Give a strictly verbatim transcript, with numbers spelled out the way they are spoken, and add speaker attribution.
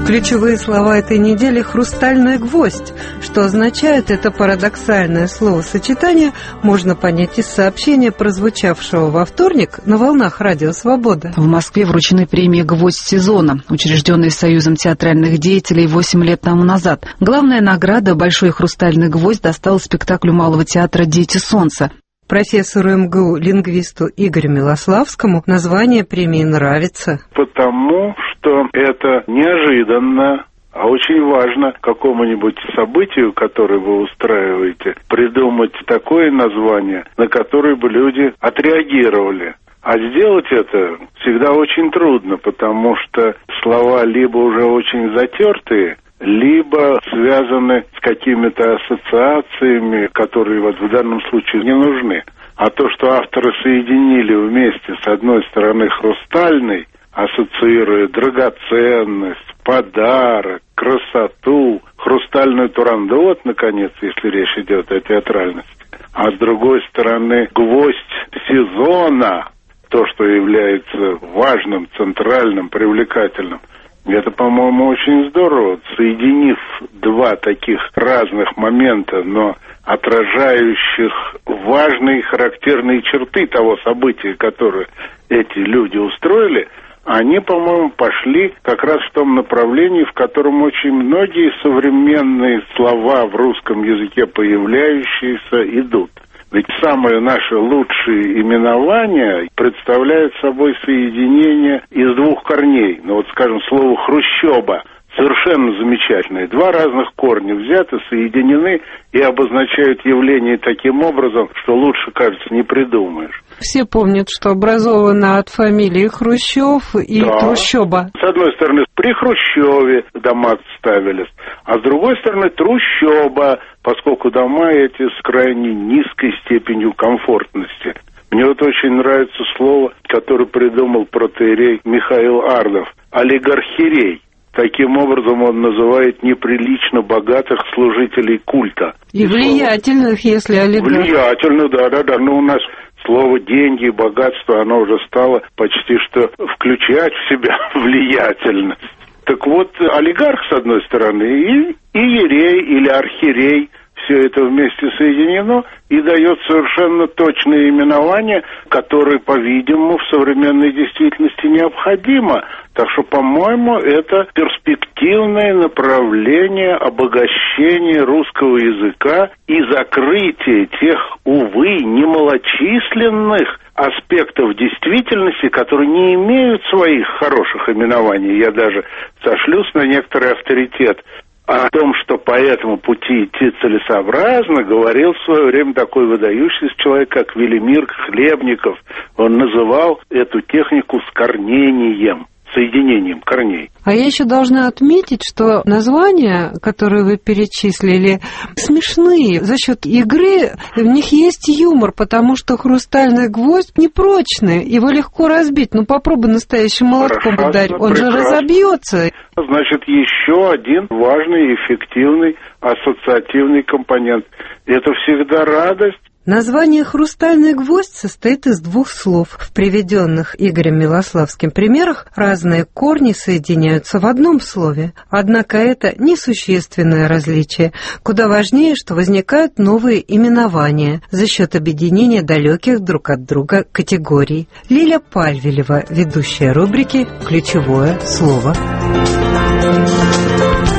Speaker 1: Ключевые слова этой недели «хрустальный гвоздь». Что означает это парадоксальное словосочетание, можно понять из сообщения, прозвучавшего во вторник на волнах Радио Свобода.
Speaker 2: В Москве вручены премии «Гвоздь сезона», учрежденные Союзом театральных деятелей восемь лет тому назад. Главная награда «Большой хрустальный гвоздь» досталась спектаклю Малого театра «Дети солнца».
Speaker 1: Профессору эм гэ у, лингвисту Игорю Милославскому название премии нравится.
Speaker 3: Потому что это неожиданно, а очень важно какому-нибудь событию, которое вы устраиваете, придумать такое название, на которое бы люди отреагировали. А сделать это всегда очень трудно, потому что слова либо уже очень затертые, либо связаны с какими-то ассоциациями, которые вот в данном случае не нужны. А то, что авторы соединили вместе, с одной стороны, хрустальный, ассоциируя драгоценность, подарок, красоту, хрустальную турандот, наконец, если речь идет о театральности, а с другой стороны, гвоздь сезона, то, что является важным, центральным, привлекательным, это, по-моему, очень здорово. Соединив два таких разных момента, но отражающих важные характерные черты того события, которое эти люди устроили, они, по-моему, пошли как раз в том направлении, в котором очень многие современные слова в русском языке появляющиеся идут. Ведь самые наши лучшие именования представляют собой соединение из двух корней. Ну вот, скажем, слово «хрущоба» совершенно замечательное. Два разных корня взяты, соединены и обозначают явление таким образом, что лучше, кажется, не придумаешь.
Speaker 1: Все помнят, что образовано от фамилии Хрущев и
Speaker 3: да.
Speaker 1: Трущоба.
Speaker 3: С одной стороны, при Хрущеве дома ставились, а с другой стороны, трущоба, поскольку дома эти с крайне низкой степенью комфортности. Мне вот очень нравится слово, которое придумал протоиерей Михаил Ардов – олигархирей. Таким образом, он называет неприлично богатых служителей культа.
Speaker 1: И влиятельных, если олигарх.
Speaker 3: Влиятельных, да-да-да. Но у нас слово «деньги» и «богатство», оно уже стало почти что включать в себя влиятельность. Так вот, олигарх, с одной стороны, и иерей или архиерей, все это вместе соединено и дает совершенно точное именование, которое, по-видимому, в современной действительности необходимо. Так что, по-моему, это перспективное направление обогащения русского языка и закрытия тех, увы, немалочисленных аспектов действительности, которые не имеют своих хороших именований. Я даже сошлюсь на некоторый авторитет. О том, что по этому пути идти целесообразно, говорил в свое время такой выдающийся человек, как Велимир Хлебников. Он называл эту технику скорнением, соединением корней.
Speaker 1: А я еще должна отметить, что названия, которые вы перечислили, смешные. За счет игры в них есть юмор, потому что хрустальный гвоздь непрочный, его легко разбить. Ну попробуй настоящим молотком ударь, он же разобьется.
Speaker 3: Значит, еще один важный, эффективный, ассоциативный компонент. Это всегда радость.
Speaker 1: Название «хрустальный гвоздь» состоит из двух слов. В приведенных Игорем Милославским примерах разные корни соединяются в одном слове. Однако это несущественное различие. Куда важнее, что возникают новые именования за счет объединения далеких друг от друга категорий. Лиля Пальвелева, ведущая рубрики «Ключевое слово».